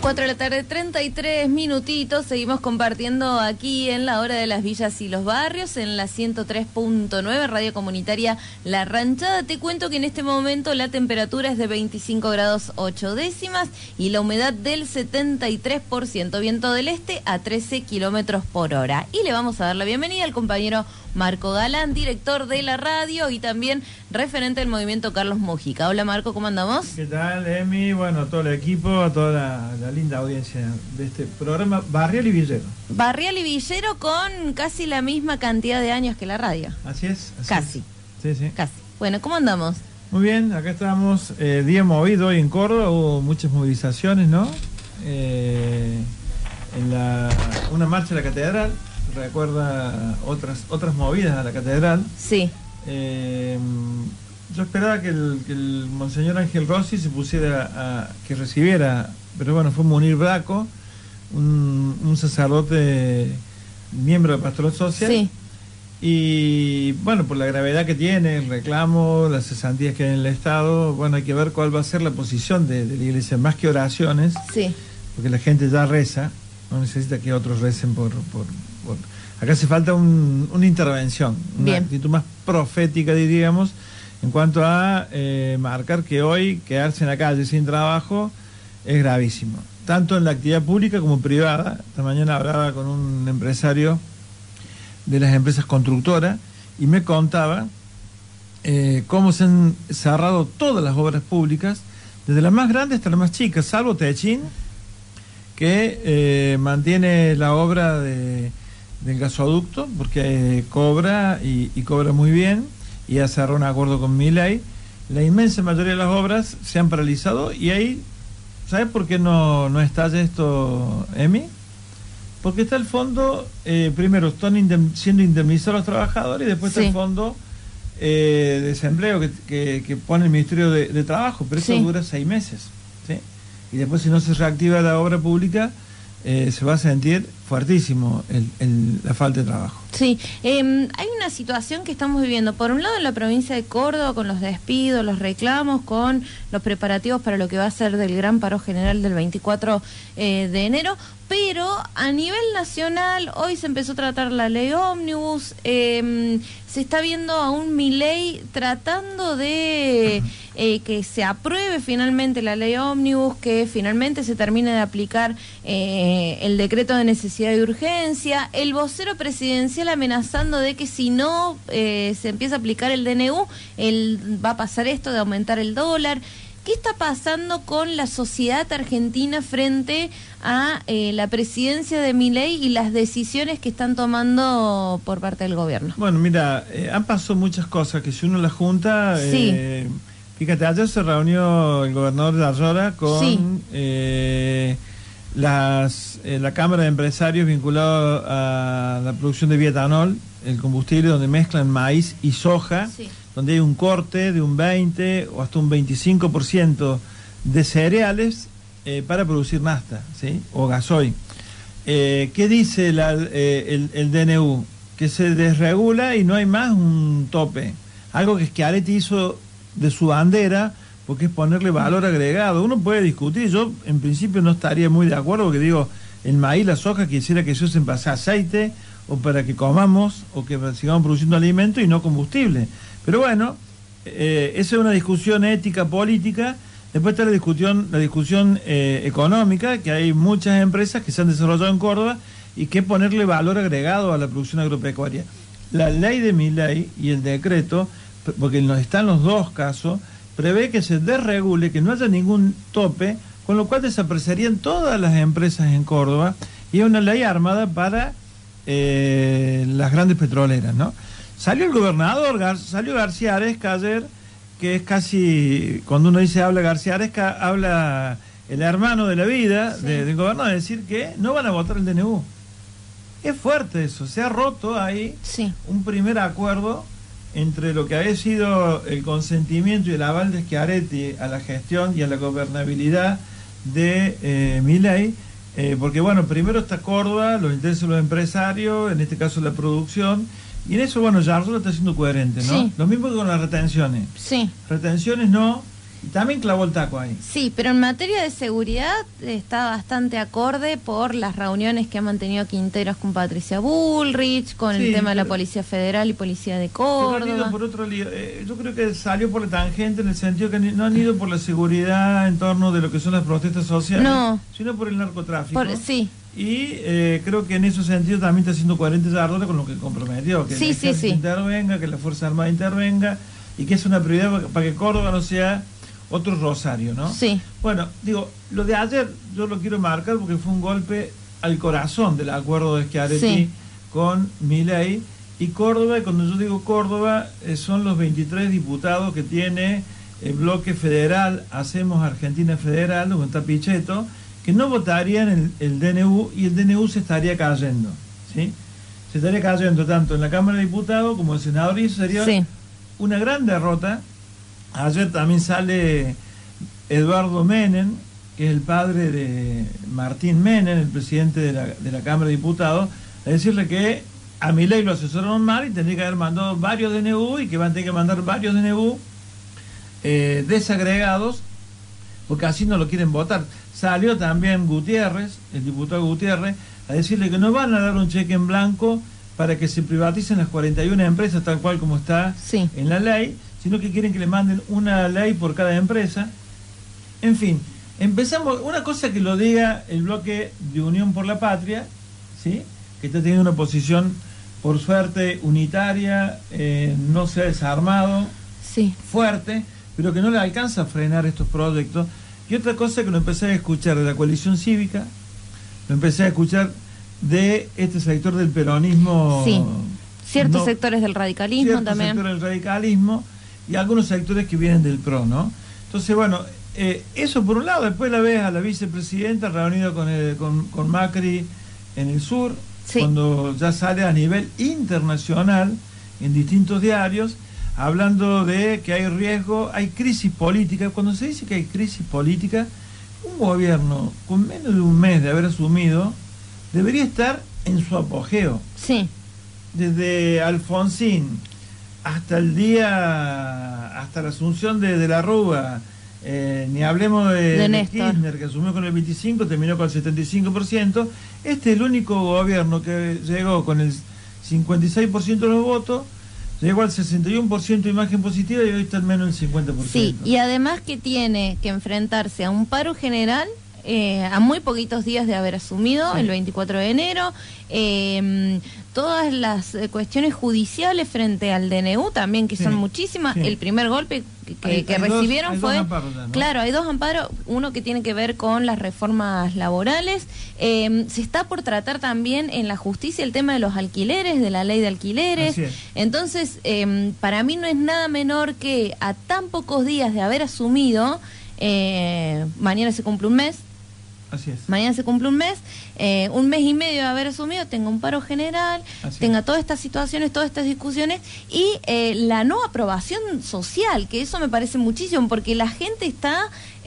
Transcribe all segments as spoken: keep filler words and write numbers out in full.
cuatro de la tarde, treinta y tres minutitos. Seguimos compartiendo aquí en la Hora de las Villas y los Barrios, en la ciento tres punto nueve, Radio Comunitaria La Ranchada. Te cuento que en este momento la temperatura es de veinticinco grados ocho décimas y la humedad del setenta y tres por ciento. Viento del este a trece kilómetros por hora. Y le vamos a dar la bienvenida al compañero Marco Galán, director de la radio y también referente del movimiento Carlos Mujica. Hola Marco, ¿cómo andamos? ¿Qué tal, Emi? Bueno, a todo el equipo, a toda la, la linda audiencia de este programa Barrial y Villero. Barrial y Villero con casi la misma cantidad de años que la radio. Así es. Así casi. Es. Sí, sí. Casi. Bueno, ¿cómo andamos? Muy bien, acá estamos, eh, día movido hoy en Córdoba, hubo muchas movilizaciones, ¿no? Eh, en la, una marcha a la catedral, recuerda otras otras movidas a la catedral. Sí. Eh, yo esperaba que el, que el monseñor Ángel Rossi se pusiera a, que recibiera, pero bueno, fue Munir Braco, un, un sacerdote miembro de Pastoral Social. Sí. Y bueno, por la gravedad que tiene el reclamo, las cesantías que hay en el Estado, bueno, hay que ver cuál va a ser la posición de, de la Iglesia, más que oraciones. Sí. Porque la gente ya reza, no necesita que otros recen por... por, por acá hace falta un, una intervención, una Bien. actitud más profética, diríamos, en cuanto a eh, marcar que hoy quedarse en la calle sin trabajo es gravísimo, tanto en la actividad pública como privada. Esta mañana hablaba con un empresario de las empresas constructoras y me contaba eh, cómo se han cerrado todas las obras públicas, desde las más grandes hasta las más chicas, salvo Techín, que eh, mantiene la obra de, del gasoducto, porque eh, cobra y, y cobra muy bien, y ha cerrado un acuerdo con Milei. La inmensa mayoría de las obras se han paralizado, y ahí, ¿sabes por qué no, no estalla esto, Emi? Porque está el fondo, eh, primero están indem, siendo indemnizados los trabajadores, y después Sí. está el fondo eh, de desempleo que, que, que pone el Ministerio de, de Trabajo, pero eso Sí. dura seis meses, ¿sí? Y después, si no se reactiva la obra pública, eh, se va a sentir fuertísimo el, el, la falta de trabajo. Sí, eh, hay una situación que estamos viviendo, por un lado en la provincia de Córdoba, con los despidos, los reclamos, con los preparativos para lo que va a ser del gran paro general del veinticuatro eh, de enero, pero a nivel nacional hoy se empezó a tratar la ley ómnibus, eh, se está viendo a un Milei tratando de eh, que se apruebe finalmente la ley ómnibus, que finalmente se termine de aplicar eh, el decreto de necesidad y urgencia, el vocero presidencial amenazando de que si no eh, se empieza a aplicar el D N U, el, va a pasar esto de aumentar el dólar. ¿Qué está pasando con la sociedad argentina frente a eh, la presidencia de Milei y las decisiones que están tomando por parte del gobierno? Bueno, mira, eh, han pasado muchas cosas que si uno las junta... Sí. Eh, fíjate, ayer se reunió el gobernador de Ayora con... Sí. Eh, Las, eh, la Cámara de Empresarios vinculada a la producción de bioetanol, el combustible donde mezclan maíz y soja, Sí. donde hay un corte de un veinte o hasta un veinticinco por ciento de cereales eh, para producir nafta, ¿sí? O gasoil. Eh, ¿Qué dice la, eh, el, el D N U? Que se desregula y no hay más un tope. Algo que Schiaretti hizo de su bandera, porque es ponerle valor agregado. Uno puede discutir, yo en principio no estaría muy de acuerdo, porque digo, el maíz, la soja, quisiera que se usen para hacer aceite, o para que comamos, o que sigamos produciendo alimentos y no combustible. Pero bueno, eh, esa es una discusión ética, política. Después está la discusión, la discusión eh, económica, que hay muchas empresas que se han desarrollado en Córdoba, y que ponerle valor agregado a la producción agropecuaria. La ley de Milei y el decreto, porque están los dos casos, prevé que se desregule, que no haya ningún tope, con lo cual desaparecerían todas las empresas en Córdoba, y es una ley armada para eh, las grandes petroleras, ¿no? Salió el gobernador, Gar salió García Aresca ayer, que es casi, cuando uno dice habla García Aresca, habla el hermano de la vida, sí, de, del gobernador, decir que no van a votar el D N U. Es fuerte eso, se ha roto ahí Sí. un primer acuerdo entre lo que había sido el consentimiento y el aval de Schiaretti a la gestión y a la gobernabilidad de eh, Milei, eh, porque bueno, primero está Córdoba, los intereses de los empresarios, en este caso la producción, y en eso, bueno, Yarlora está siendo coherente, ¿no? Sí. Lo mismo que con las retenciones. Sí. Retenciones no, Y también clavó el taco ahí. Sí, pero en materia de seguridad está bastante acorde por las reuniones que ha mantenido Quinteros con Patricia Bullrich, con Sí, el tema de la pero- Policía Federal y Policía de Pero han ido Córdoba. por otro lío. Eh, yo creo que salió por la tangente en el sentido que ni- no han ido por la seguridad en torno de lo que son las protestas sociales, No. sino por el narcotráfico. Por- sí, Y eh, creo que en ese sentido también está siendo coherente Yardora con lo que comprometió, que Sí, el sí, ejército sí. intervenga, que la Fuerza Armada intervenga, y que es una prioridad para- para que Córdoba no sea otro Rosario, ¿no? sí, Bueno, digo, lo de ayer yo lo quiero marcar porque fue un golpe al corazón del acuerdo de Schiaretti Sí. con Milei y Córdoba. Y cuando yo digo Córdoba, eh, son los veintitrés diputados que tiene el bloque federal, Hacemos Argentina Federal, donde está Pichetto, que no votarían el, el D N U, y el D N U se estaría cayendo, ¿sí? Se estaría cayendo tanto en la Cámara de Diputados como en el Senado, y eso sería sí. una gran derrota. Ayer también sale Eduardo Menem, que es el padre de Martín Menem, el presidente de la, de la Cámara de Diputados, a decirle que a Milei lo asesoraron mal y tendría que haber mandado varios D N U, y que van a tener que mandar varios D N U eh, desagregados, porque así no lo quieren votar. Salió también Gutiérrez, el diputado Gutiérrez, a decirle que no van a dar un cheque en blanco para que se privaticen las cuarenta y una empresas tal cual como está Sí. en la ley, sino que quieren que le manden una ley por cada empresa. En fin, empezamos, una cosa que lo diga el bloque de Unión por la Patria, ¿sí? Que está teniendo una posición, por suerte, unitaria, eh, no se ha desarmado, Sí, fuerte, pero que no le alcanza a frenar estos proyectos. Y otra cosa que lo empecé a escuchar de la coalición cívica, lo empecé a escuchar de este sector del peronismo. Sí. Ciertos no- sectores del radicalismo ciertos también. sectores del radicalismo y algunos sectores que vienen del PRO, ¿no? Entonces, bueno, eh, eso por un lado. Después la ves a la vicepresidenta reunida con, el- con, con Macri en el sur, Sí. cuando ya sale a nivel internacional en distintos diarios, hablando de que hay riesgo, hay crisis política. Cuando se dice que hay crisis política, un gobierno con menos de un mes de haber asumido debería estar en su apogeo. Sí, Desde Alfonsín hasta el día, hasta la asunción de, de la Rúa, eh, ni hablemos de, De de Néstor. Kirchner, que asumió con el veinticinco, terminó con el setenta y cinco por ciento. Este es el único gobierno que llegó con el cincuenta y seis por ciento de los votos, llegó al sesenta y uno por ciento de imagen positiva, y hoy está al menos el cincuenta por sí. ciento. Y además que tiene que enfrentarse a un paro general eh, a muy poquitos días de haber asumido, Sí. el veinticuatro de enero. eh, todas las eh, cuestiones judiciales frente al D N U también, que Sí, son muchísimas. sí. El primer golpe que, que- Hay- que hay dos- recibieron hay dos fue... amparos ya, ¿no? Claro, hay dos amparos, uno que tiene que ver con las reformas laborales. Eh, se está por tratar también en la justicia el tema de los alquileres, de la ley de alquileres. Así es. Entonces, eh, para mí no es nada menor que a tan pocos días de haber asumido, eh, mañana se cumple un mes, Así es. mañana se cumple un mes, eh, un mes y medio de haber asumido, tenga un paro general, Así tenga es. todas estas situaciones, todas estas discusiones y eh, la no aprobación social, que eso me parece muchísimo, porque la gente está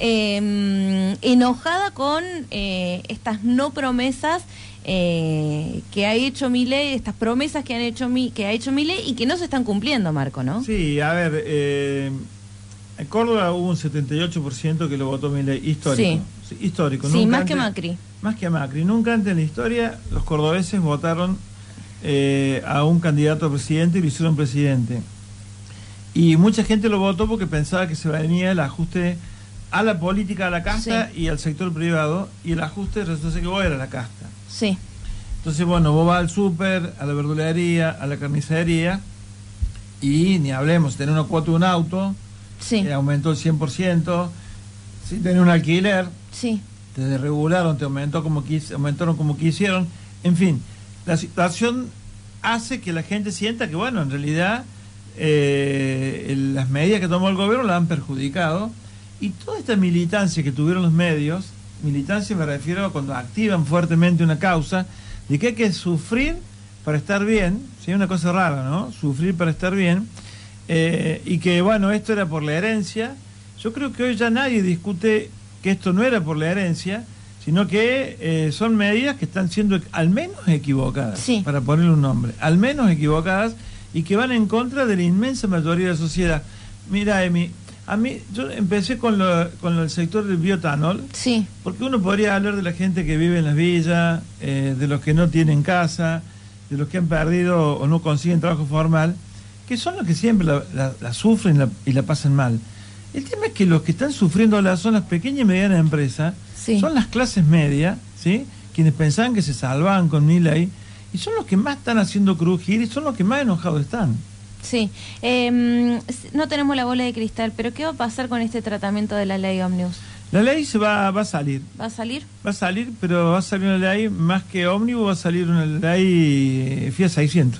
eh, enojada con eh, estas no promesas eh, que ha hecho Milei, estas promesas que han hecho mi, que ha hecho Milei y que no se están cumpliendo, Marco, ¿no? Sí, a ver, eh, en Córdoba hubo un setenta y ocho por ciento que lo votó Milei, histórico. Sí, histórico. Sí, Nunca más antes- que Macri. Más que a Macri. Nunca antes en la historia los cordobeses votaron eh, a un candidato a presidente y lo hicieron presidente. Y mucha gente lo votó porque pensaba que se venía el ajuste a la política, a la casta Sí. y al sector privado, y el ajuste resultó ser que vos era la casta. Sí, Entonces, bueno, vos vas al súper, a la verdulería, a la carnicería, y ni hablemos, tener una cuota de un auto, sí, eh, aumentó el cien por ciento, si tenés un alquiler, sí, te desregularon, te aumentó como quis, aumentaron como quisieron. En fin, la situación hace que la gente sienta que, bueno, en realidad eh, el- las medidas que tomó el gobierno la han perjudicado, y toda esta militancia que tuvieron los medios, militancia me refiero a cuando activan fuertemente una causa, de que hay que sufrir para estar bien, ¿sí? Una cosa rara, ¿no? Sufrir para estar bien, eh, y que, bueno, esto era por la herencia. Yo creo que hoy ya nadie discute que esto no era por la herencia, sino que eh, son medidas que están siendo al menos equivocadas, Sí. para ponerle un nombre, al menos equivocadas, y que van en contra de la inmensa mayoría de la sociedad. Mira, Emi, A mí, yo empecé con, lo, con el sector del bioetanol, sí, porque uno podría hablar de la gente que vive en las villas, eh, de los que no tienen casa, de los que han perdido o no consiguen trabajo formal, que son los que siempre la, la, la sufren la, y la pasan mal. El tema es que los que están sufriendo la, son las pequeñas y medianas empresas, sí. son las clases medias, ¿sí? Quienes pensaban que se salvaban con Milei, y son los que más están haciendo crujir y son los que más enojados están. Sí, eh, no tenemos la bola de cristal, pero ¿qué va a pasar con este tratamiento de la ley Ómnibus? La ley se va, va a salir. ¿Va a salir? Va a salir, pero va a salir una ley más que Ómnibus, va a salir una ley Fiat seiscientos.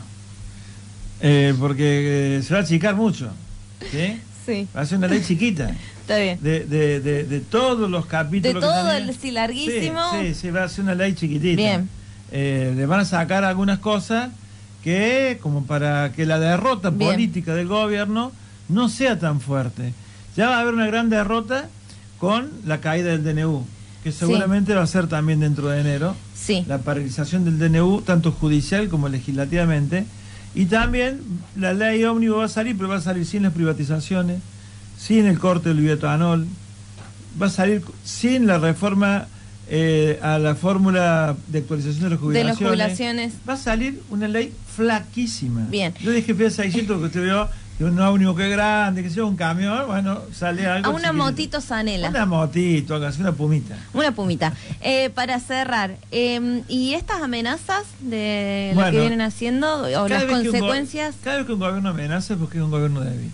Eh, porque eh, se va a achicar mucho. ¿Sí? Sí. Va a ser una ley chiquita. Está bien. De, de, de, de todos los capítulos. De todo que el sí, larguísimo. Sí, sí, sí, va a ser una ley chiquitita. Bien. Eh, le van a sacar algunas cosas que, como para que la derrota Bien. política del gobierno no sea tan fuerte. Ya va a haber una gran derrota con la caída del D N U, que seguramente sí. va a ser también dentro de enero. Sí. La paralización del D N U, tanto judicial como legislativamente. Y también la ley ómnibus va a salir, pero va a salir sin las privatizaciones, sin el corte del bioetanol, va a salir sin la reforma eh, a la fórmula de actualización de las jubilaciones. De las jubilaciones. Va a salir una ley flaquísima. Bien. Yo dije Fiat seiscientos porque usted vio un ómnibus que es grande, que sea un camión, bueno, sale algo. A una chiquito. Motito Zanela. Una motito, una pumita. Una pumita. Eh, para cerrar, eh, ¿y estas amenazas de bueno, lo que vienen haciendo o las consecuencias? Cada vez que un gobierno amenaza es porque es un gobierno débil.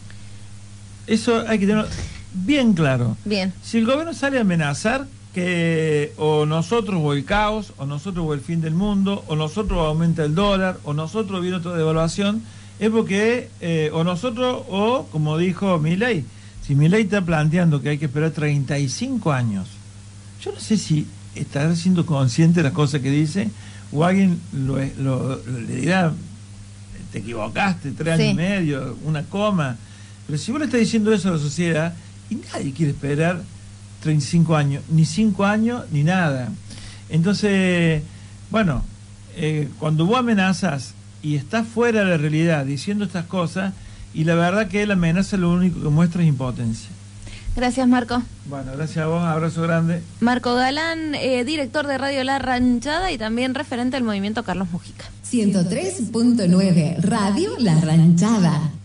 Eso hay que tenerlo bien claro. Bien. Si el gobierno sale a amenazar que o nosotros o el caos, o nosotros o el fin del mundo, o nosotros aumenta el dólar, o nosotros viene otra devaluación, es porque eh, o nosotros o, como dijo Milei, si Milei está planteando que hay que esperar treinta y cinco años, yo no sé si estará siendo consciente de las cosas que dice, o alguien lo, lo, lo, le dirá, te equivocaste, tres sí. años y medio, una coma. Pero si vos le estás diciendo eso a la sociedad, y nadie quiere esperar treinta y cinco años, ni cinco años, ni nada. Entonces, bueno, eh, cuando vos amenazas y estás fuera de la realidad diciendo estas cosas, y la verdad que la amenaza lo único que muestra es impotencia. Gracias, Marco. Bueno, gracias a vos, abrazo grande. Marco Galán, eh, director de Radio La Ranchada y también referente del movimiento Carlos Mujica. ciento tres punto nueve, Radio La Ranchada.